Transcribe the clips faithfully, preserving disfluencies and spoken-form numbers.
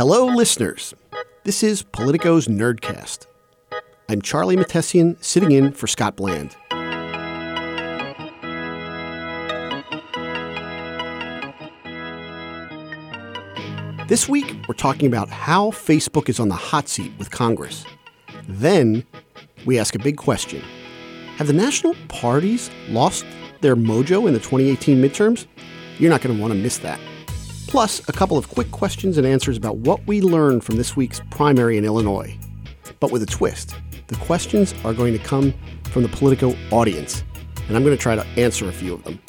Hello, listeners. This is Politico's Nerdcast. I'm Charlie Mattesian, sitting in for Scott Bland. This week, we're talking about how Facebook is on the hot seat with Congress. Then, we ask a big question. Have the national parties lost their mojo in the twenty eighteen midterms? You're not going to want to miss that. Plus, a couple of quick questions and answers about what we learned from this week's primary in Illinois. But with a twist. The questions are going to come from the Politico audience, and I'm going to try to answer a few of them.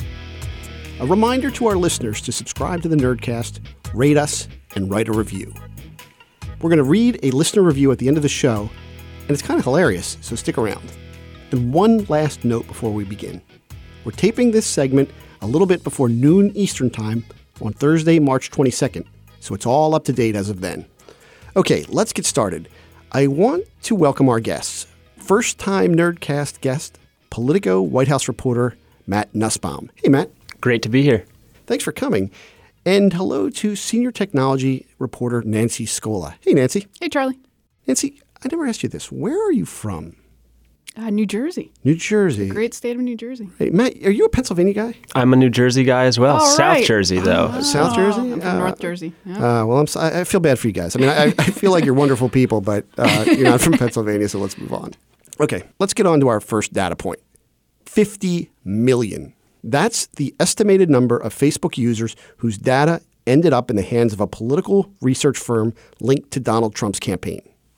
A reminder to our listeners to subscribe to the Nerdcast, rate us, and write a review. We're going to read a listener review at the end of the show, and it's kind of hilarious, so stick around. And one last note before we begin. We're taping this segment a little bit before noon Eastern Time on Thursday, March twenty-second, so it's all up to date as of then. Okay, let's get started. I want to welcome our guests. First-time Nerdcast guest, Politico White House reporter Matt Nussbaum. Hey, Matt. Great to be here. Thanks for coming. And hello to senior technology reporter Nancy Scola. Hey, Nancy. Hey, Charlie. Nancy, I never asked you this. Where are you from? Uh, New Jersey. New Jersey. The great state of New Jersey. Hey, Matt, are you a Pennsylvania guy? I'm a New Jersey guy as well. All South right. Jersey, though. Uh, South Jersey? I'm from Uh, North Jersey. Yeah. Uh, well, I'm, si feel bad for you guys. I mean, I, I feel like you're wonderful people, but uh, you're not from Pennsylvania, so let's move on. Okay, let's get on to our first data point. fifty million. That's the estimated number of Facebook users whose data ended up in the hands of a political research firm linked to Donald Trump's campaign.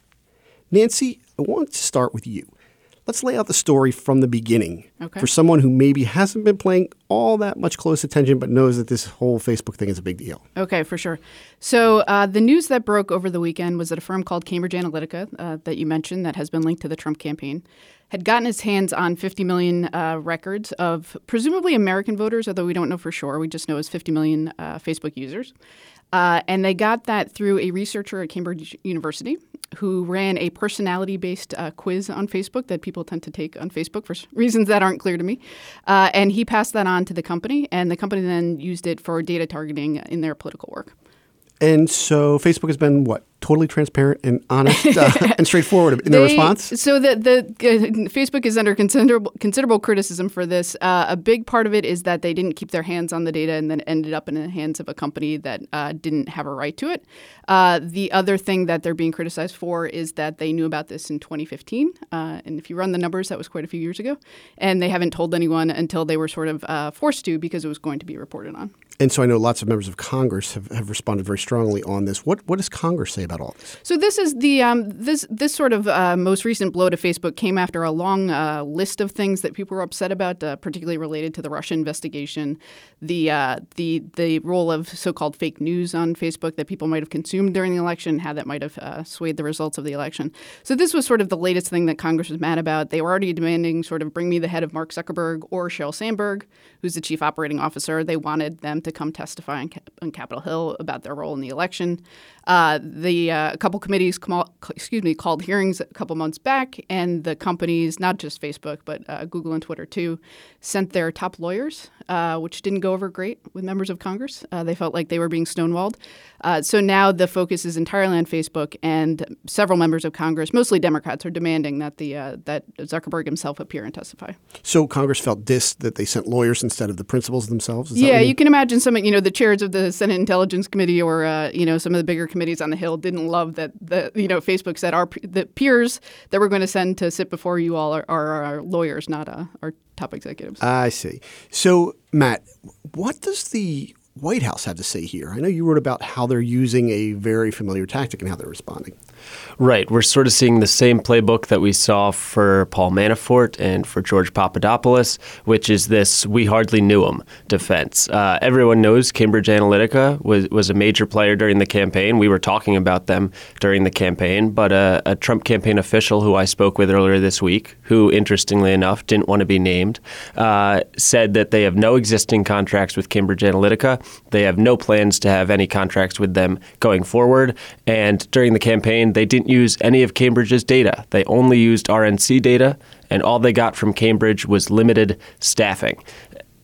Nancy, I want to start with you. Let's lay out the story from the beginning Okay. for someone who maybe hasn't been paying all that much close attention but knows that this whole Facebook thing is a big deal. Okay, for sure. So uh, the news that broke over the weekend was that a firm called Cambridge Analytica uh, that you mentioned that has been linked to the Trump campaign had gotten its hands on fifty million uh, records of presumably American voters, although we don't know for sure. We just know it's fifty million uh, Facebook users. Uh, and they got that through a researcher at Cambridge University who ran a personality-based uh, quiz on Facebook that people tend to take on Facebook for reasons that aren't clear to me. Uh, and he passed that on to the company, and the company then used it for data targeting in their political work. And so Facebook has been, what, totally transparent and honest uh, and straightforward in their They- response? So the, the uh, Facebook is under considerable considerable criticism for this. Uh, a big part of it is that they didn't keep their hands on the data and then ended up in the hands of a company that uh, didn't have a right to it. Uh, the other thing that they're being criticized for is that they knew about this in twenty fifteen. Uh, and if you run the numbers, that was quite a few years ago. And they haven't told anyone until they were sort of uh, forced to because it was going to be reported on. And so I know lots of members of Congress have, have responded very strongly on this. What what does Congress say about all this? So this is the um, this this sort of uh, most recent blow to Facebook came after a long uh, list of things that people were upset about, uh, particularly related to the Russia investigation, the uh, the the role of so-called fake news on Facebook that people might have consumed during the election, how that might have uh, swayed the results of the election. So this was sort of the latest thing that Congress was mad about. They were already demanding sort of bring me the head of Mark Zuckerberg or Sheryl Sandberg, who's the chief operating officer. They wanted them to come testify on, Cap- on Capitol Hill about their role in the election. Uh, the uh, a couple committees, com- excuse me, called hearings a couple months back, and the companies, not just Facebook, but uh, Google and Twitter too, sent their top lawyers, uh, which didn't go over great with members of Congress. Uh, they felt like they were being stonewalled. Uh, so now the focus is entirely on Facebook, and several members of Congress, mostly Democrats, are demanding that the uh, that Zuckerberg himself appear and testify. So Congress felt dissed that they sent lawyers instead of the principals themselves? Is that Yeah, what you can imagine some, you know, the chairs of the Senate Intelligence Committee or, uh, you know, some of the bigger committees on the Hill didn't love that, the, you know, Facebook said our the peers that we're going to send to sit before you all are, are our lawyers, not uh, our top executives. I see. So, Matt, what does the White House have to say here? I know you wrote about how they're using a very familiar tactic and how they're responding. Right. We're sort of seeing the same playbook that we saw for Paul Manafort and for George Papadopoulos, which is this "we hardly knew him" defense. Uh, everyone knows Cambridge Analytica was, was a major player during the campaign. We were talking about them during the campaign, but a, a Trump campaign official who I spoke with earlier this week, who interestingly enough didn't want to be named, uh, said that they have no existing contracts with Cambridge Analytica. They have no plans to have any contracts with them going forward. And during the campaign, they didn't use any of Cambridge's data. They only used R N C data, and all they got from Cambridge was limited staffing.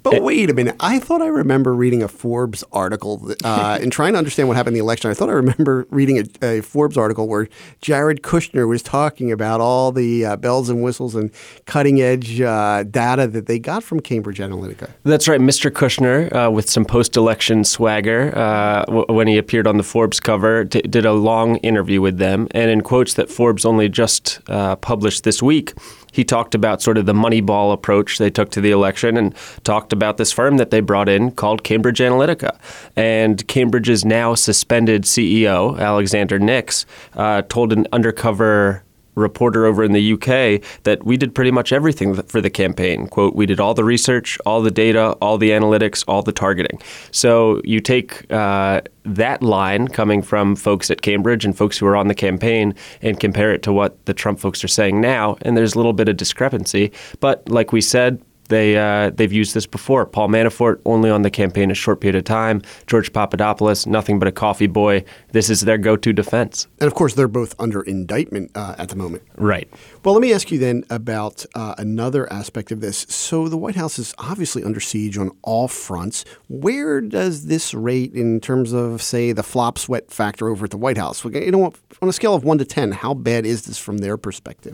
But wait a minute. I thought I remember reading a Forbes article uh, and trying to understand what happened in the election. I thought I remember reading a, a Forbes article where Jared Kushner was talking about all the uh, bells and whistles and cutting edge uh, data that they got from Cambridge Analytica. That's right. Mister Kushner, uh, with some post-election swagger, uh, w- when he appeared on the Forbes cover, d- did a long interview with them. And in quotes that Forbes only just uh, published this week, he talked about sort of the Moneyball approach they took to the election and talked about this firm that they brought in called Cambridge Analytica. And Cambridge's now suspended C E O, Alexander Nix, uh, told an undercover reporter over in the U K that we did pretty much everything for the campaign. Quote, we did all the research, all the data, all the analytics, all the targeting. So you take uh, that line coming from folks at Cambridge and folks who are on the campaign and compare it to what the Trump folks are saying now, and there's a little bit of discrepancy. But like we said, They, uh, they've used this before. Paul Manafort, only on the campaign a short period of time. George Papadopoulos, nothing but a coffee boy. This is their go-to defense. And, of course, they're both under indictment uh, at the moment. Right. Well, let me ask you then about uh, another aspect of this. So the White House is obviously under siege on all fronts. Where does this rate in terms of, say, the flop sweat factor over at the White House? You know, on a scale of one to ten, how bad is this from their perspective?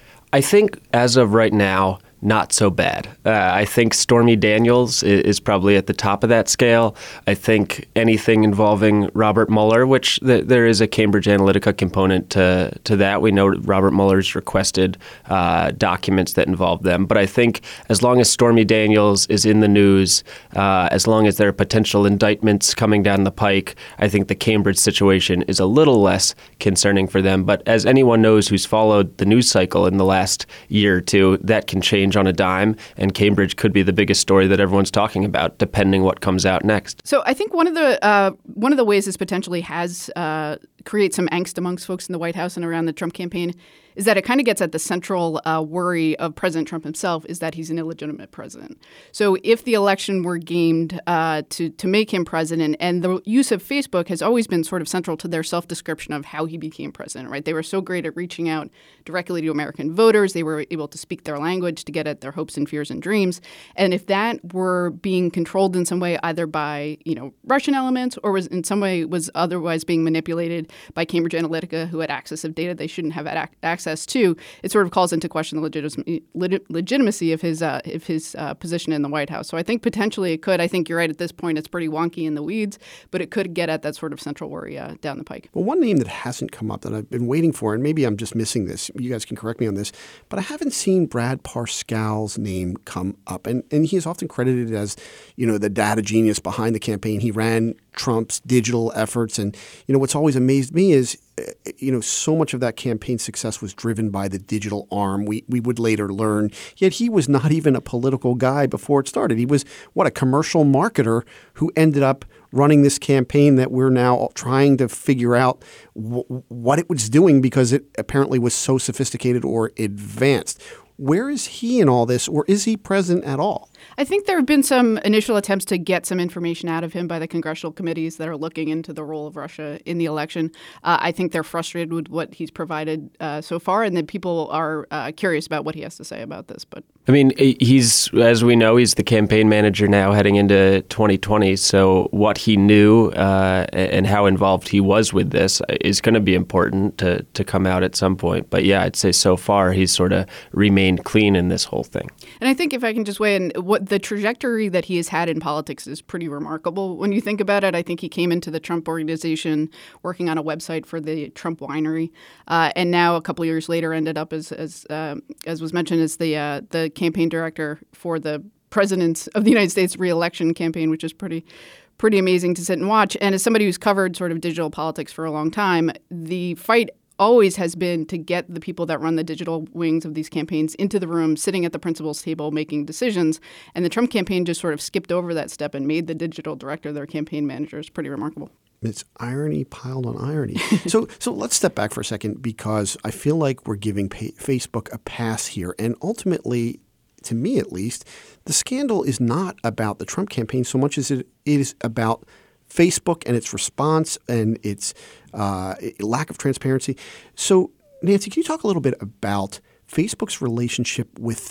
I think as of right now, not so bad. Uh, I think Stormy Daniels is, is probably at the top of that scale. I think anything involving Robert Mueller, which th- there is a Cambridge Analytica component to, to that. We know Robert Mueller's requested uh, documents that involve them. But I think as long as Stormy Daniels is in the news, uh, as long as there are potential indictments coming down the pike, I think the Cambridge situation is a little less concerning for them. But as anyone knows who's followed the news cycle in the last year or two, that can change on a dime, and Cambridge could be the biggest story that everyone's talking about, depending what comes out next. So I think one of the uh, one of the ways this potentially has uh, create some angst amongst folks in the White House and around the Trump campaign is that it kind of gets at the central uh, worry of President Trump himself, is that he's an illegitimate president. So if the election were gamed uh, to to make him president, and the use of Facebook has always been sort of central to their self-description of how he became president, right? They were so great at reaching out directly to American voters. They were able to speak their language to get at their hopes and fears and dreams. And if that were being controlled in some way, either by, you know, Russian elements or was in some way was otherwise being manipulated by Cambridge Analytica, who had access of data they shouldn't have had ac- access to, it sort of calls into question the legitimacy, legitimacy of his uh, of his uh, position in the White House. So I think potentially it could. I think you're right. At this point, it's pretty wonky in the weeds, but it could get at that sort of central worry uh, down the pike. Well, one name that hasn't come up that I've been waiting for, and maybe I'm just missing this, you guys can correct me on this, but I haven't seen Brad Parscale's name come up. And, and he is often credited as, you know, the data genius behind the campaign. He ran Trump's digital efforts. And, you know, what's always amazed me is, you know, so much of that campaign success was driven by the digital arm. We we would later learn, yet he was not even a political guy before it started. He was, what, a commercial marketer who ended up running this campaign that we're now trying to figure out w- what it was doing because it apparently was so sophisticated or advanced. Where is he in all this, or is he present at all? I think there have been some initial attempts to get some information out of him by the congressional committees that are looking into the role of Russia in the election. Uh, I think they're frustrated with what he's provided uh, so far, and that people are uh, curious about what he has to say about this. But I mean, he's, as we know, he's the campaign manager now heading into twenty twenty. So what he knew uh, and how involved he was with this is going to be important to, to come out at some point. But yeah, I'd say so far he's sort of remained clean in this whole thing. And I think if I can just weigh in, what the trajectory that he has had in politics is pretty remarkable. When you think about it, I think he came into the Trump organization working on a website for the Trump winery, uh, and now a couple years later ended up as as uh, as was mentioned as the uh, the campaign director for the President of the United States re-election campaign, which is pretty pretty amazing to sit and watch. And as somebody who's covered sort of digital politics for a long time, the fight always has been to get the people that run the digital wings of these campaigns into the room, sitting at the principal's table, making decisions. And the Trump campaign just sort of skipped over that step and made the digital director their campaign manager. It's pretty remarkable. It's irony piled on irony. so so let's step back for a second, because I feel like we're giving pay- Facebook a pass here. And ultimately, to me at least, the scandal is not about the Trump campaign so much as it is about Facebook and its response and its uh, lack of transparency. So, Nancy, can you talk a little bit about Facebook's relationship with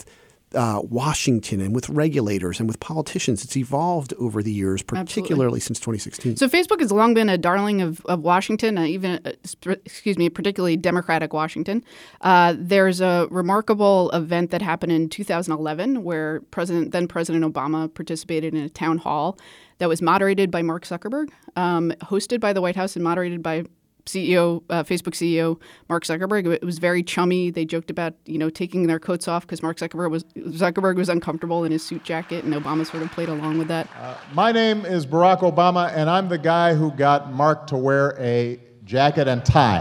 uh, Washington and with regulators and with politicians. It's evolved over the years, particularly Absolutely. since twenty sixteen. So Facebook has long been a darling of, of Washington, uh, even, uh, sp- excuse me, particularly Democratic Washington. Uh, there's a remarkable event that happened in two thousand eleven where President then President Obama participated in a town hall that was moderated by Mark Zuckerberg, um, hosted by the White House and moderated by C E O, uh, Facebook C E O Mark Zuckerberg. It was very chummy. They joked about, you know, taking their coats off because Mark Zuckerberg was Zuckerberg was uncomfortable in his suit jacket, and Obama sort of played along with that. Uh, my name is Barack Obama, and I'm the guy who got Mark to wear a jacket and tie.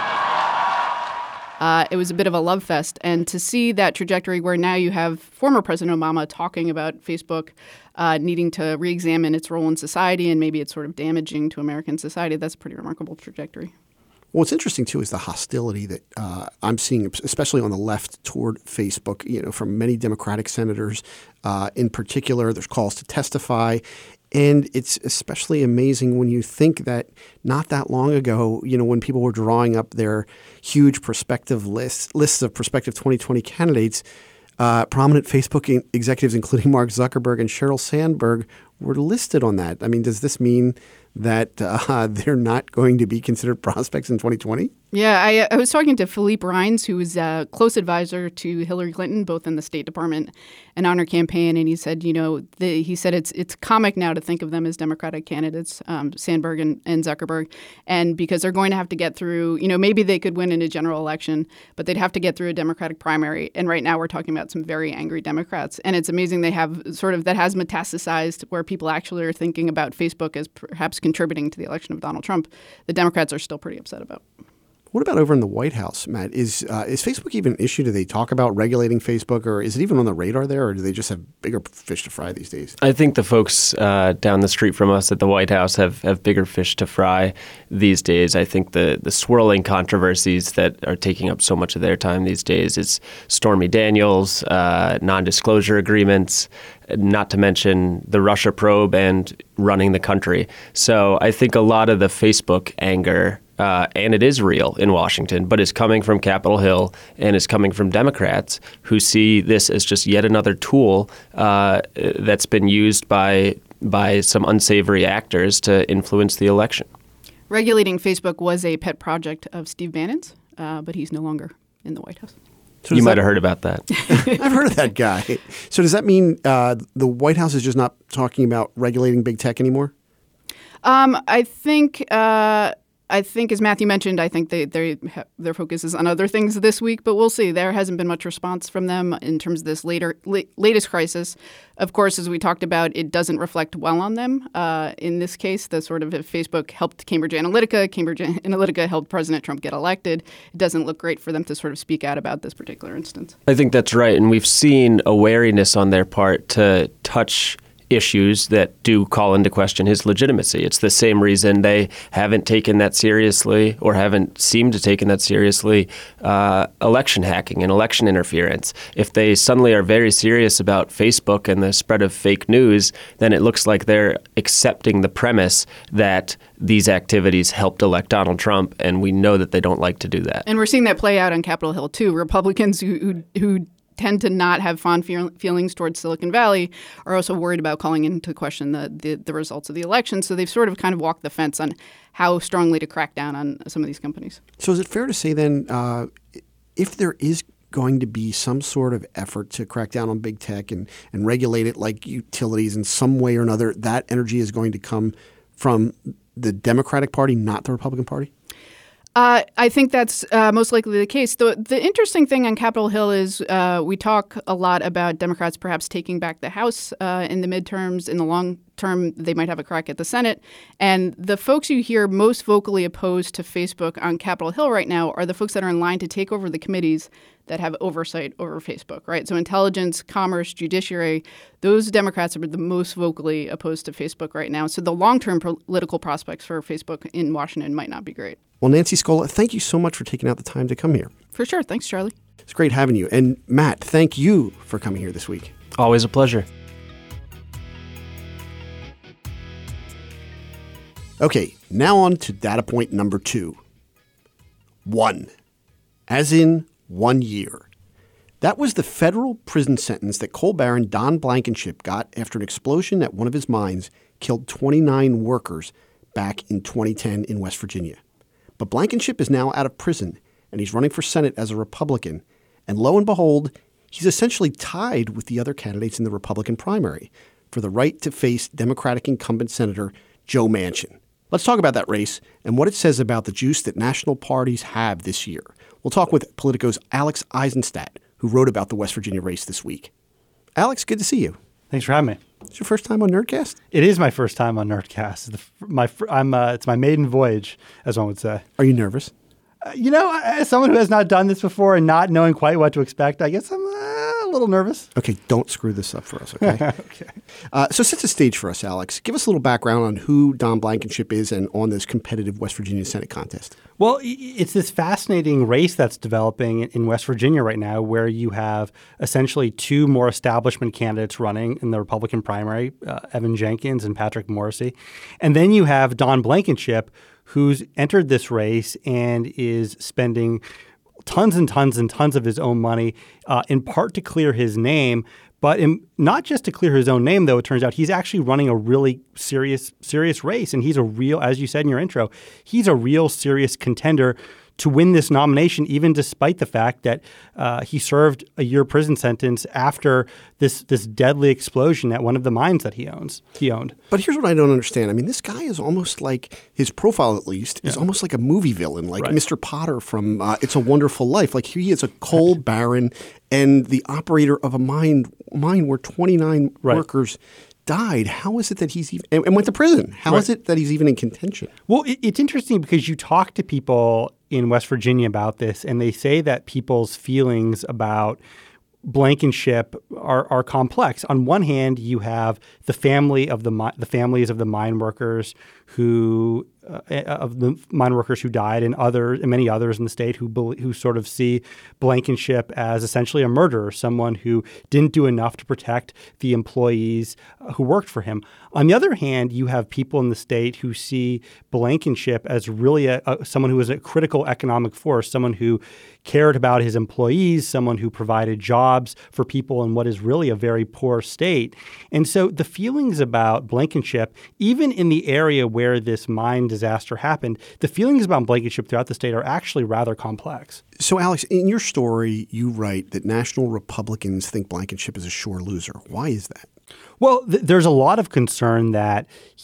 Uh, it was a bit of a love fest. And to see that trajectory where now you have former President Obama talking about Facebook uh, needing to re-examine its role in society and maybe it's sort of damaging to American society, that's a pretty remarkable trajectory. Well, what's interesting, too, is the hostility that uh, I'm seeing, especially on the left toward Facebook, you know, from many Democratic senators. Uh, in particular, there's calls to testify. And it's especially amazing when you think that not that long ago, you know, when people were drawing up their huge prospective lists, lists of prospective twenty twenty candidates, uh, prominent Facebook executives, including Mark Zuckerberg and Sheryl Sandberg, were listed on that. I mean, does this mean that uh, they're not going to be considered prospects in twenty twenty? Yeah, I, I was talking to Philippe Rines, who was a close advisor to Hillary Clinton, both in the State Department and on her campaign. And he said, you know, the, he said it's it's comic now to think of them as Democratic candidates, um, Sandberg and, and Zuckerberg. And because they're going to have to get through, you know, maybe they could win in a general election, but they'd have to get through a Democratic primary. And right now we're talking about some very angry Democrats. And it's amazing they have sort of that has metastasized where people actually are thinking about Facebook as perhaps contributing to the election of Donald Trump. The Democrats are still pretty upset about. What about over in the White House, Matt? Is uh, is Facebook even an issue? Do they talk about regulating Facebook, or is it even on the radar there, or do they just have bigger fish to fry these days? I think the folks uh, down the street from us at the White House have, have bigger fish to fry these days. I think the, the swirling controversies that are taking up so much of their time these days is Stormy Daniels, uh, non-disclosure agreements, not to mention the Russia probe and running the country. So I think a lot of the Facebook anger, Uh, and it is real in Washington, but is coming from Capitol Hill and is coming from Democrats who see this as just yet another tool uh, that's been used by by some unsavory actors to influence the election. Regulating Facebook was a pet project of Steve Bannon's, uh, but he's no longer in the White House. So you might have heard about that. I've heard of that guy. So does that mean uh, the White House is just not talking about regulating big tech anymore? Um, I think... Uh, I think, as Matthew mentioned, I think they, they ha- their focus is on other things this week, but we'll see. There hasn't been much response from them in terms of this later la- latest crisis. Of course, as we talked about, it doesn't reflect well on them. Uh, in this case, the sort of if Facebook helped Cambridge Analytica, Cambridge Analytica helped President Trump get elected, it doesn't look great for them to sort of speak out about this particular instance. I think that's right, and we've seen a wariness on their part to touch issues that do call into question his legitimacy. It's the same reason they haven't taken that seriously or haven't seemed to taken that seriously uh, election hacking and election interference. If they suddenly are very serious about Facebook and the spread of fake news, then it looks like they're accepting the premise that these activities helped elect Donald Trump, and we know that they don't like to do that. And we're seeing that play out on Capitol Hill, too. Republicans who who, who tend to not have fond feel- feelings towards Silicon Valley are also worried about calling into question the, the, the results of the election. So they've sort of kind of walked the fence on how strongly to crack down on some of these companies. So is it fair to say then uh, if there is going to be some sort of effort to crack down on big tech and, and regulate it like utilities in some way or another, that energy is going to come from the Democratic Party, not the Republican Party? Uh, I think that's uh, most likely the case. The, the interesting thing on Capitol Hill is uh, we talk a lot about Democrats perhaps taking back the House uh, in the midterms. In the long term, they might have a crack at the Senate. And the folks you hear most vocally opposed to Facebook on Capitol Hill right now are the folks that are in line to take over the committees that have oversight over Facebook, right? So intelligence, commerce, judiciary, those Democrats are the most vocally opposed to Facebook right now. So the long-term political prospects for Facebook in Washington might not be great. Well, Nancy Scola, thank you so much for taking out the time to come here. For sure. Thanks, Charlie. It's great having you. And Matt, thank you for coming here this week. Always a pleasure. Okay, now on to data point number two. One, as in one year. That was the federal prison sentence that coal baron Don Blankenship got after an explosion at one of his mines killed twenty-nine workers back in twenty ten in West Virginia. But Blankenship is now out of prison, and he's running for Senate as a Republican. And lo and behold, he's essentially tied with the other candidates in the Republican primary for the right to face Democratic incumbent Senator Joe Manchin. Let's talk about that race and what it says about the juice that national parties have this year. We'll talk with Politico's Alex Eisenstadt, who wrote about the West Virginia race this week. Alex, good to see you. Thanks for having me. It's your first time on Nerdcast? It is my first time on Nerdcast. The, my, I'm, uh, it's my maiden voyage, as one would say. Are you nervous? Uh, you know, as someone who has not done this before and not knowing quite what to expect, I guess I'm uh, a little nervous. Okay, don't screw this up for us, okay? Okay. Uh, so set the stage for us, Alex. Give us a little background on who Don Blankenship is and on this competitive West Virginia Senate contest. Well, it's this fascinating race that's developing in West Virginia right now where you have essentially two more establishment candidates running in the Republican primary, uh, Evan Jenkins and Patrick Morrissey. And then you have Don Blankenship, who's entered this race and is spending tons and tons and tons of his own money, uh, in part to clear his name, but in, not just to clear his own name, though. It turns out he's actually running a really serious, serious race. And he's a real, as you said in your intro, he's a real serious contender to win this nomination, even despite the fact that uh, he served a year prison sentence after this this deadly explosion at one of the mines that he owns. He owned. But here's what I don't understand. I mean, this guy is almost like, his profile at least, is yeah. almost like a movie villain, like right. Mister Potter from uh, It's a Wonderful Life. Like he is a coal right. baron and the operator of a mine, mine where twenty-nine right. workers died. How is it that he's even and, and went to prison? How right. is it that he's even in contention? Well, it, it's interesting because you talk to people in West Virginia about this, and they say that people's feelings about Blankenship are, are complex. On one hand, you have the family of the the families of the mine workers who uh, of the mine workers who died, and other and many others in the state who who sort of see Blankenship as essentially a murderer, someone who didn't do enough to protect the employees who worked for him. On the other hand, you have people in the state who see Blankenship as really a, a, someone who was a critical economic force, someone who cared about his employees, someone who provided jobs for people in what is really a very poor state. And so the feelings about Blankenship, even in the area where this mine disaster happened, the feelings about Blankenship throughout the state are actually rather complex. So, Alex, in your story, you write that national Republicans think Blankenship is a sure loser. Why is that? Well, th- there's a lot of concern that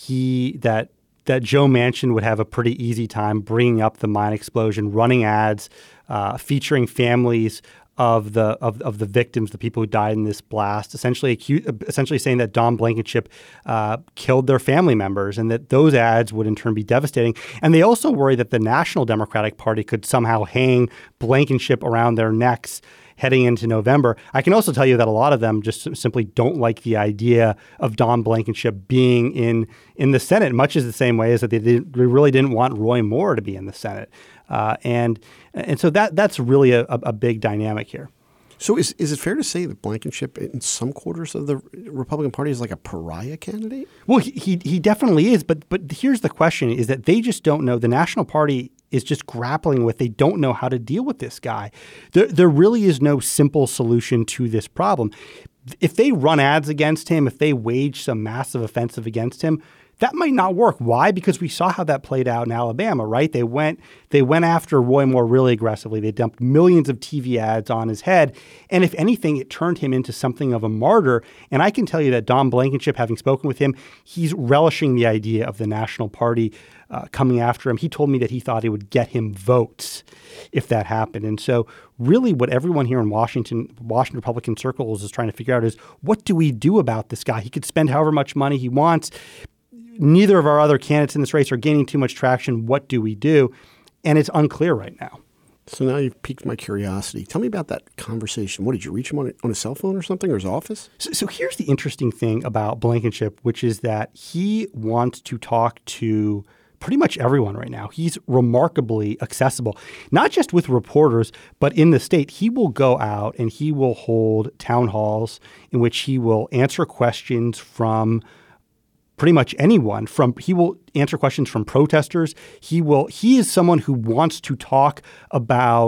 he that that Joe Manchin would have a pretty easy time bringing up the mine explosion, running ads, uh, featuring families of the of, of the victims, the people who died in this blast, essentially acu- essentially saying that Don Blankenship uh, killed their family members, and that those ads would in turn be devastating. And they also worry that the National Democratic Party could somehow hang Blankenship around their necks heading into November. I can also tell you that a lot of them just simply don't like the idea of Don Blankenship being in in the Senate, much as the same way as that they, didn't, they really didn't want Roy Moore to be in the Senate. Uh, and and so that that's really a, a big dynamic here. So is is it fair to say that Blankenship in some quarters of the Republican Party is like a pariah candidate? Well, he he, he definitely is. But but here's the question, is that they just don't know. The National Party is just grappling with, they don't know how to deal with this guy. There, there really is no simple solution to this problem. If they run ads against him, if they wage some massive offensive against him, that might not work. Why? Because we saw how that played out in Alabama, right? They went they went after Roy Moore really aggressively. They dumped millions of T V ads on his head. And if anything, it turned him into something of a martyr. And I can tell you that Don Blankenship, having spoken with him, he's relishing the idea of the National Party uh, coming after him. He told me that he thought it would get him votes if that happened. And so really what everyone here in Washington, Washington Republican circles is trying to figure out is, what do we do about this guy? He could spend however much money he wants. Neither of our other candidates in this race are gaining too much traction. What do we do? And it's unclear right now. So now you've piqued my curiosity. Tell me about that conversation. What, did you reach him on a, on a cell phone or something, or his office? So, so here's the interesting thing about Blankenship, which is that he wants to talk to pretty much everyone right now. He's remarkably accessible, not just with reporters, but in the state. He will go out and he will hold town halls in which he will answer questions from pretty much anyone. From he will answer questions from protesters. He will. He is someone who wants to talk about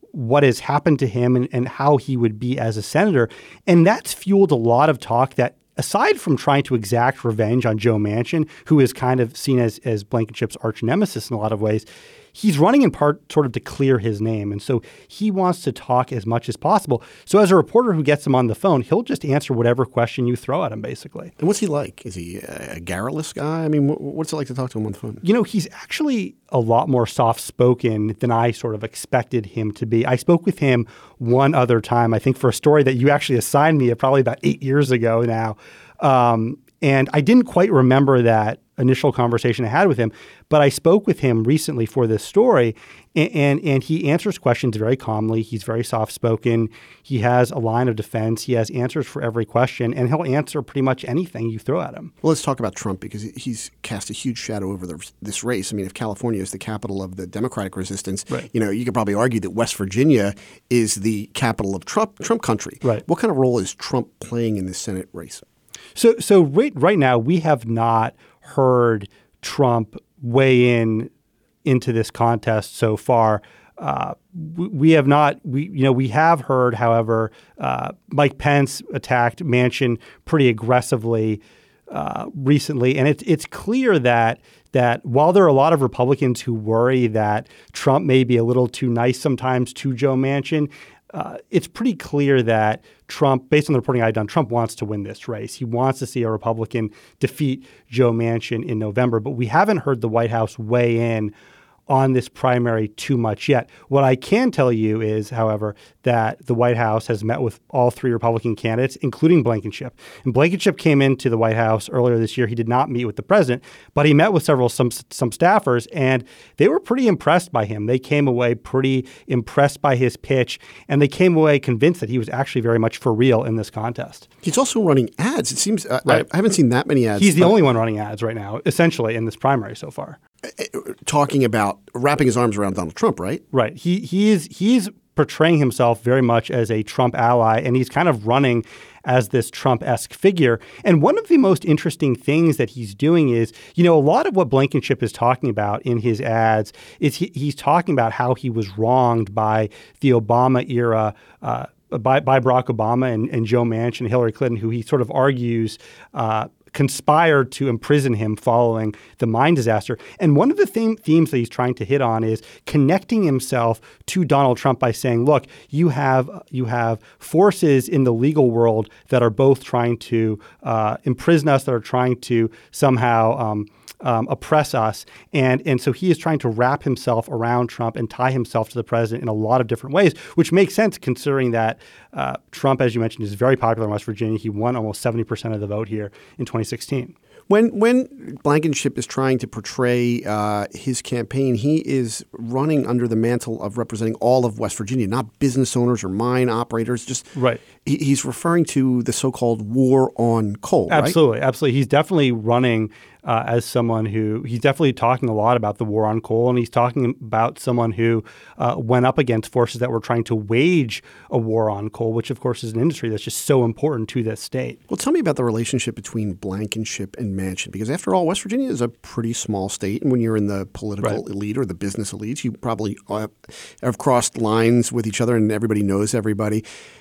what has happened to him and, and how he would be as a senator. And that's fueled a lot of talk that, aside from trying to exact revenge on Joe Manchin, who is kind of seen as, as Blankenship's arch nemesis in a lot of ways, he's running in part sort of to clear his name. And so he wants to talk as much as possible. So as a reporter who gets him on the phone, he'll just answer whatever question you throw at him, basically. And what's he like? Is he a garrulous guy? I mean, what's it like to talk to him on the phone? You know, he's actually a lot more soft-spoken than I sort of expected him to be. I spoke with him one other time, I think for a story that you actually assigned me probably about eight years ago now. Um, and I didn't quite remember that initial conversation I had with him, but I spoke with him recently for this story, and, and, and he answers questions very calmly. He's very soft-spoken. He has a line of defense. He has answers for every question, and he'll answer pretty much anything you throw at him. Well, let's talk about Trump, because he's cast a huge shadow over the, this race. I mean, if California is the capital of the Democratic resistance, right. you know, you could probably argue that West Virginia is the capital of Trump, Trump country. Right. What kind of role is Trump playing in this Senate race? So, so right, right now, we have not heard Trump weigh in into this contest so far. Uh, we, we have not. We you know we have heard, however, uh, Mike Pence attacked Manchin pretty aggressively uh, recently, and it's it's clear that that while there are a lot of Republicans who worry that Trump may be a little too nice sometimes to Joe Manchin, Uh, it's pretty clear that Trump, based on the reporting I've done, Trump wants to win this race. He wants to see a Republican defeat Joe Manchin in November. But we haven't heard the White House weigh in on this primary too much yet. What I can tell you is, however, that the White House has met with all three Republican candidates, including Blankenship. And Blankenship came into the White House earlier this year. He did not meet with the president, but he met with several some some staffers, and they were pretty impressed by him. They came away pretty impressed by his pitch, and they came away convinced that he was actually very much for real in this contest. He's also running ads. It seems uh, right. I, I haven't seen that many ads. He's the only one running ads right now, essentially, in this primary so far. Talking about wrapping his arms around Donald Trump, right? Right. He he is he's portraying himself very much as a Trump ally, and he's kind of running as this Trump-esque figure. And one of the most interesting things that he's doing is, you know, a lot of what Blankenship is talking about in his ads is he, he's talking about how he was wronged by the Obama era, uh, by, by Barack Obama and, and Joe Manchin and Hillary Clinton, who he sort of argues uh, conspired to imprison him following the mine disaster. And one of the theme, themes that he's trying to hit on is connecting himself to Donald Trump by saying, look, you have you have forces in the legal world that are both trying to uh, imprison us, that are trying to somehow um, Um, oppress us. And and so he is trying to wrap himself around Trump and tie himself to the president in a lot of different ways, which makes sense considering that uh, Trump, as you mentioned, is very popular in West Virginia. He won almost seventy percent of the vote here in twenty sixteen. When when Blankenship is trying to portray uh, his campaign, he is running under the mantle of representing all of West Virginia, not business owners or mine operators. Just right. He, he's referring to the so-called war on coal. Absolutely, right? absolutely. He's definitely running uh, as someone who he's definitely talking a lot about the war on coal, and he's talking about someone who uh, went up against forces that were trying to wage a war on coal, which of course is an industry that's just so important to this state. Well, tell me about the relationship between Blankenship and Manchin, because after all, West Virginia is a pretty small state, and when you're in the political right. elite or the business elites, you probably uh, have crossed lines with each other, and everybody knows everybody.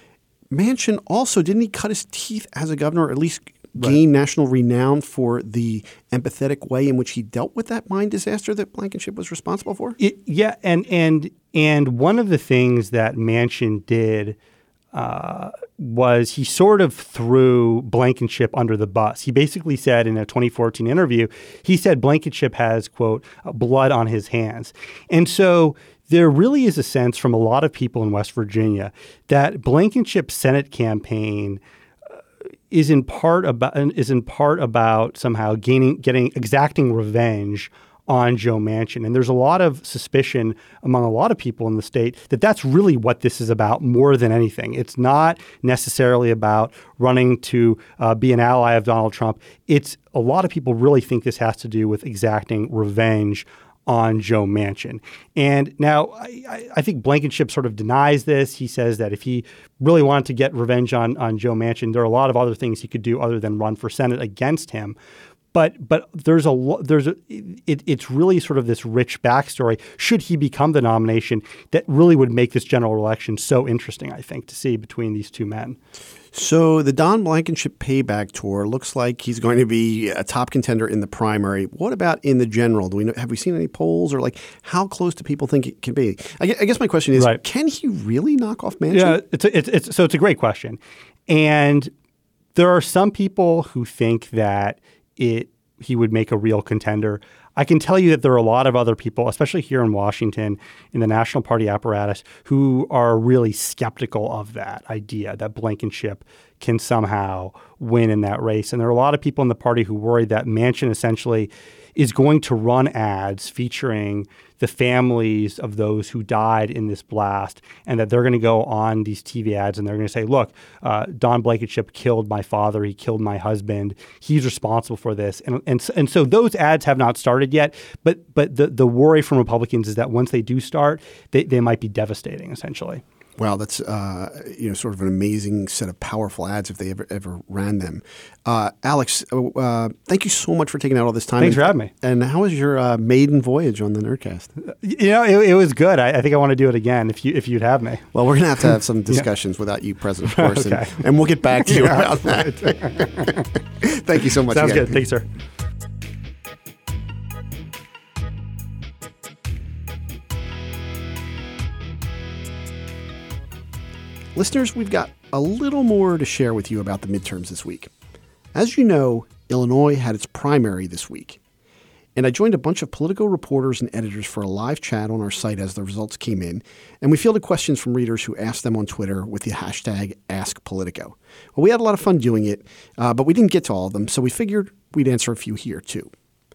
Manchin also, didn't he cut his teeth as a governor, or at least gain right. national renown for the empathetic way in which he dealt with that mine disaster that Blankenship was responsible for? It, yeah, and and and one of the things that Manchin did uh, was he sort of threw Blankenship under the bus. He basically said in a twenty fourteen interview, he said Blankenship has, quote, blood on his hands. And so there really is a sense from a lot of people in West Virginia that Blankenship's Senate campaign is in part about is in part about somehow gaining, getting, exacting revenge on Joe Manchin. And there's a lot of suspicion among a lot of people in the state that that's really what this is about more than anything. It's not necessarily about running to uh, be an ally of Donald Trump. It's a lot of people really think this has to do with exacting revenge on Joe Manchin. And now I, I think Blankenship sort of denies this. He says that if he really wanted to get revenge on, on Joe Manchin, there are a lot of other things he could do other than run for Senate against him. But but there's a lo- there's a it, it's really sort of this rich backstory. Should he become the nomination, that really would make this general election so interesting, I think, to see between these two men. So the Don Blankenship payback tour looks like he's going to be a top contender in the primary. What about in the general? Do we know, have we seen any polls, or like how close do people think it can be? I guess, I guess my question is, right. Can he really knock off Manchin? Yeah, it's, a, it's it's so it's a great question, and there are some people who think that it he would make a real contender. I can tell you that there are a lot of other people, especially here in Washington, in the National Party apparatus, who are really skeptical of that idea that Blankenship can somehow win in that race. And there are a lot of people in the party who worry that Manchin essentially is going to run ads featuring the families of those who died in this blast, and that they're going to go on these T V ads and they're going to say, look, uh, Don Blankenship killed my father. He killed my husband. He's responsible for this. And and, and so those ads have not started yet. But but the, the worry from Republicans is that once they do start, they, they might be devastating, essentially. Wow, that's uh, you know sort of an amazing set of powerful ads if they ever ever ran them. Uh, Alex, uh, thank you so much for taking out all this time. Thanks and, for having me. And how was your uh, maiden voyage on the Nerdcast? You know, it, it was good. I, I think I want to do it again if you if you'd have me. Well, we're gonna have to have some discussions yeah. without you present, of course, okay. and, and we'll get back to you yeah, about that. Thank you so much. Sounds again. good. Thanks, sir. Listeners, we've got a little more to share with you about the midterms this week. As you know, Illinois had its primary this week, and I joined a bunch of political reporters and editors for a live chat on our site as the results came in, and we fielded questions from readers who asked them on Twitter with the hashtag AskPolitico. Well, we had a lot of fun doing it, uh, but we didn't get to all of them, so we figured we'd answer a few here too.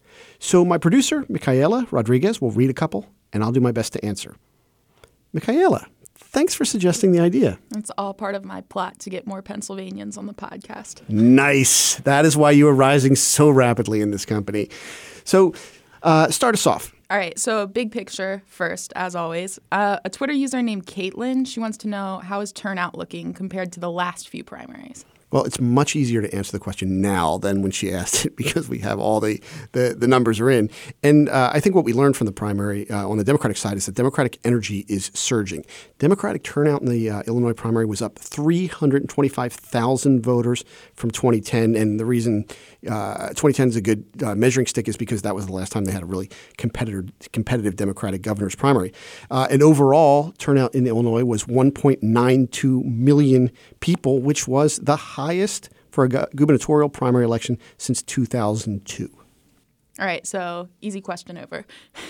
So my producer, Michaela Rodriguez, will read a couple, and I'll do my best to answer. Michaela, thanks for suggesting the idea. It's all part of my plot to get more Pennsylvanians on the podcast. Nice. That is why you are rising so rapidly in this company. So uh, start us off. All right. So big picture first, as always. Uh, a Twitter user named Caitlin, she wants to know, how is turnout looking compared to the last few primaries? Well, it's much easier to answer the question now than when she asked it because we have all the, the, the numbers are in. And uh, I think what we learned from the primary uh, on the Democratic side is that Democratic energy is surging. Democratic turnout in the uh, Illinois primary was up three hundred twenty-five thousand voters from twenty ten. And the reason uh, twenty ten is a good uh, measuring stick is because that was the last time they had a really competitive, competitive Democratic governor's primary. Uh, and overall, turnout in Illinois was one point nine two million people, which was the highest highest for a gu- gubernatorial primary election since two thousand two. All right, so easy question over.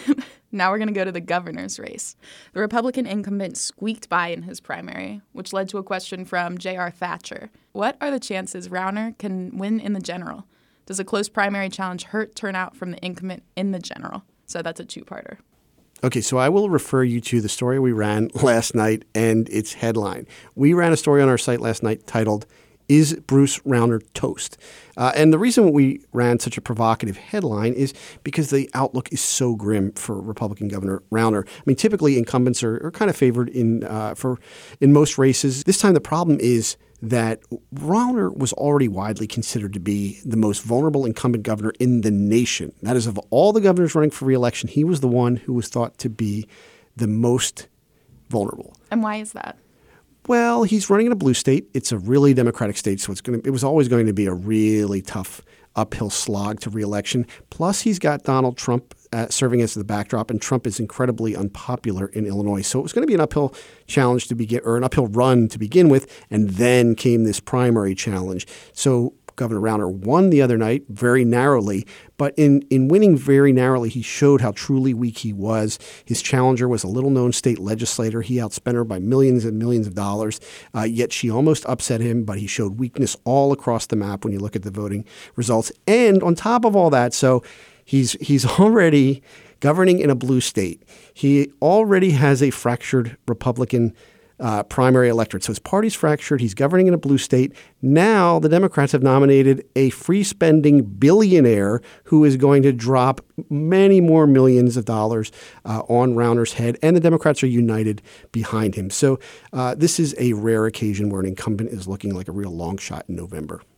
Now we're going to go to the governor's race. The Republican incumbent squeaked by in his primary, which led to a question from J R Thatcher. What are the chances Rauner can win in the general? Does a close primary challenge hurt turnout from the incumbent in the general? So that's a two-parter. Okay, so I will refer you to the story we ran last night and its headline. We ran a story on our site last night titled, Is Bruce Rauner Toast? Uh, and the reason we ran such a provocative headline is because the outlook is so grim for Republican Governor Rauner. I mean, typically incumbents are, are kind of favored in uh, for in most races. This time the problem is that Rauner was already widely considered to be the most vulnerable incumbent governor in the nation. That is, of all the governors running for re-election, he was the one who was thought to be the most vulnerable. And why is that? Well, he's running in a blue state. It's a really Democratic state, so it's going to, it was always going to be a really tough uphill slog to re-election. Plus, he's got Donald Trump uh, serving as the backdrop, and Trump is incredibly unpopular in Illinois. So it was going to be an uphill challenge to begin, or an uphill run to begin with, and then came this primary challenge. So Governor Rauner won the other night very narrowly, but in, in winning very narrowly, he showed how truly weak he was. His challenger was a little-known state legislator. He outspent her by millions and millions of dollars, uh, yet she almost upset him, but he showed weakness all across the map when you look at the voting results. And on top of all that, so he's he's already governing in a blue state. He already has a fractured Republican Uh, primary electorate. So his party's fractured. He's governing in a blue state. Now the Democrats have nominated a free-spending billionaire who is going to drop many more millions of dollars uh, on Rauner's head, and the Democrats are united behind him. So uh, this is a rare occasion where an incumbent is looking like a real long shot in November.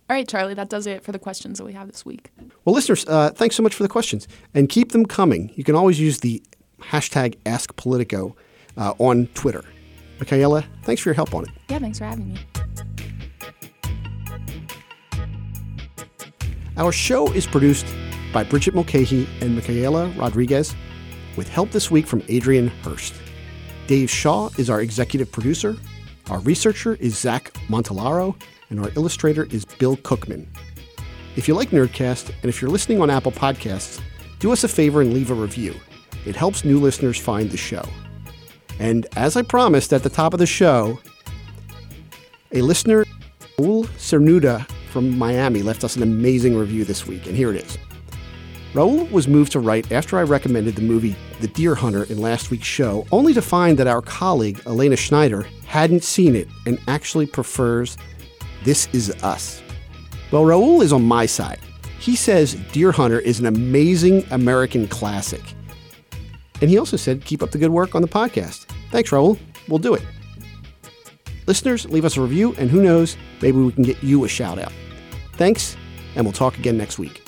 All right, Charlie, that does it for the questions that we have this week. Well, listeners, uh, thanks so much for the questions. And keep them coming. You can always use the hashtag AskPolitico uh, on Twitter. Michaela, thanks for your help on it. Yeah, thanks for having me. Our show is produced by Bridget Mulcahy and Michaela Rodriguez, with help this week from Adrian Hurst. Dave Shaw is our executive producer. Our researcher is Zach Montalaro, and our illustrator is Bill Cookman. If you like Nerdcast, and if you're listening on Apple Podcasts, do us a favor and leave a review. It helps new listeners find the show. And as I promised at the top of the show, a listener, Raul Cernuda from Miami, left us an amazing review this week, and here it is. Raul was moved to write after I recommended the movie The Deer Hunter in last week's show, only to find that our colleague, Elena Schneider, hadn't seen it and actually prefers This Is Us. Well, Raul is on my side. He says Deer Hunter is an amazing American classic. And he also said, keep up the good work on the podcast. Thanks, Raul. We'll do it. Listeners, leave us a review, and who knows, maybe we can get you a shout out. Thanks, and we'll talk again next week.